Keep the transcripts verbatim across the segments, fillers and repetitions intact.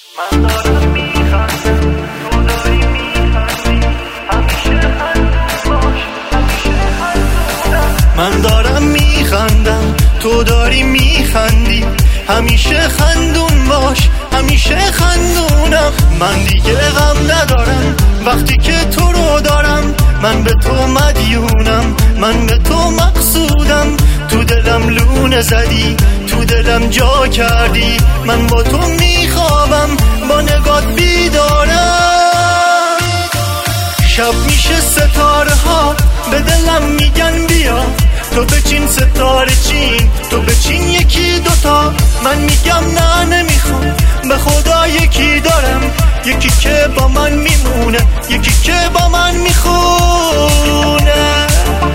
من دارم میخندم تو داری میخندی، همیشه خندون باش، همیشه خندونم. من دارم میخندم تو داری میخندی، همیشه خندون باش، همیشه خندونم. من دیگه غم ندارم وقتی که تو رو دارم، من به تو مدیونم، من به تو مقصودم. تو دلم لونه زدی، تو دلم جا کردی، من با تو میخوابم، با نگات بیدارم. شب میشه ستاره ها به دلم میگن بیا، تو بچین ستاره چین، تو بچین یکی دوتا. من میگم نه نمیخوام، به خدا یکی دارم، یکی که با من میمونه، یکی که با من میخونه.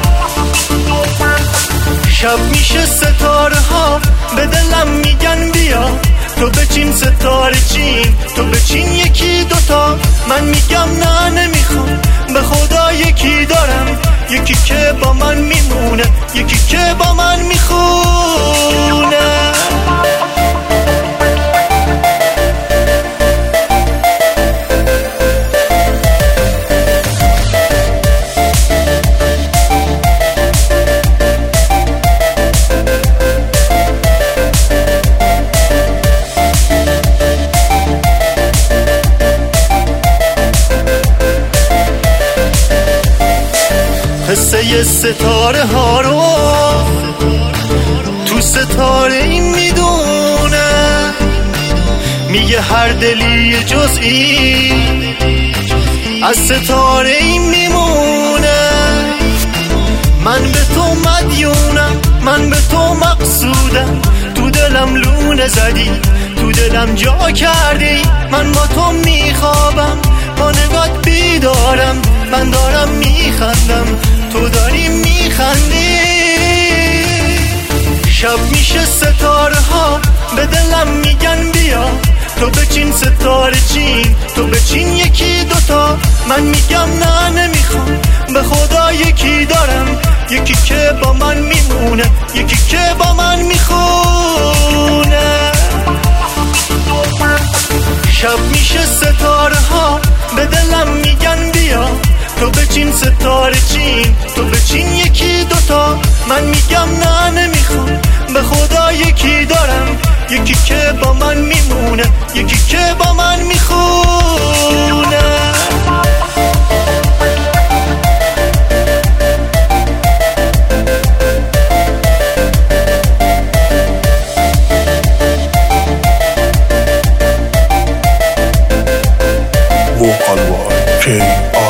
شب میشه ستاره ها به دلم میگن بیا، تو بچین ستاره چین، تو بچین یکی دوتا. من میگم نه نمیخوام، به خدا یکی دارم، یکی که با من میمونه، یکی که با من میخونه. قصه ستاره ها رو تو ستاره این میدونه، میگه هر دلی جزئی از ستاره این میمونه. من به تو مدیونم، من به تو مقصودم، تو دلم لونه زدی، تو دلم جا کردی، من با تو میخوابم، با نگات بیدارم. من دارم میخندم تو داری میخندی. شب میشه ستاره ها به دلم میگن بیا، تو بچین ستاره چین، تو بچین یکی دوتا. من میگم نه نمیخوام، به خدا یکی دارم، یکی که با من میمونه، یکی که با من میخونه. شب میشه ستاره ها به دلم میگن بیا، تو بچین ستاره چین، تو بچین یکی دوتا. من میگم نه نمیخوام، به خدا یکی دارم، یکی که با من میمونه، یکی که با من میخونه. Vocal War K